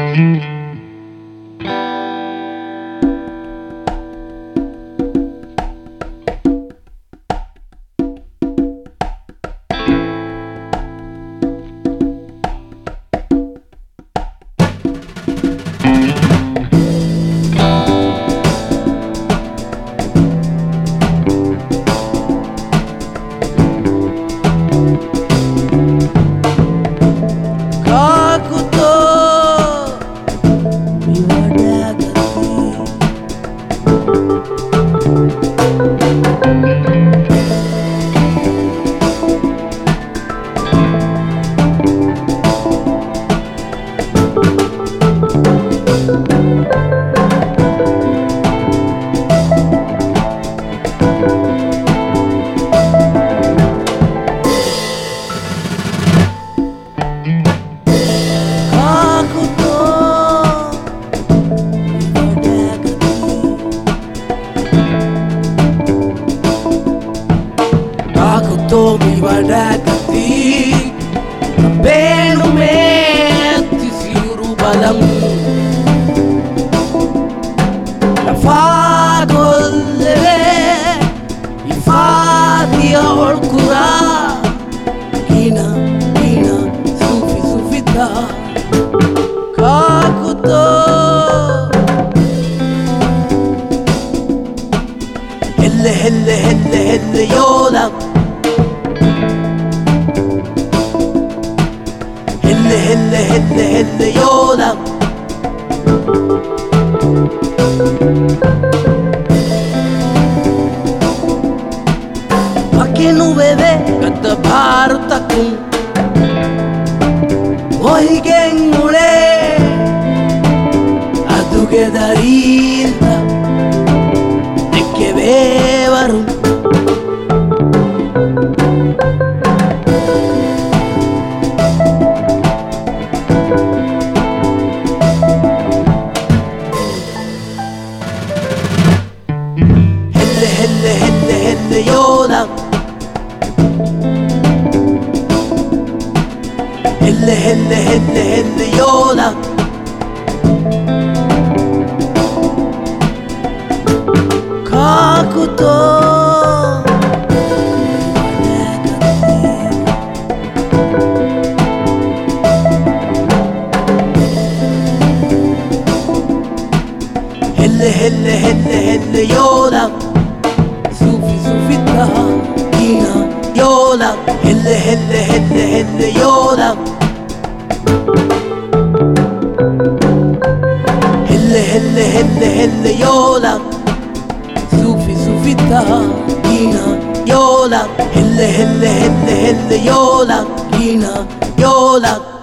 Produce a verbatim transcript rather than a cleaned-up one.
Tomi wadagati Benu meti siru balam Lafadol leve Ifadi aol kura Gina, gina, sufi sufita Kakuto Helle, helle, helle, helle yola Helle, helle, helle, yola Pake nu bebe kata bharataku Ohigeng mule aduge darinta Nekke bevarum Helle, helle, helle, yola Helle, helle, helle, helle, yola Kakuto Helle, helle, helle, helle, yola Sufi sufita Gina yola Helle, helle, helle, helle, yola Helle, helle, helle, helle, yola Sufi sufita Gina yola Helle, helle, helle, helle, yola Gina yola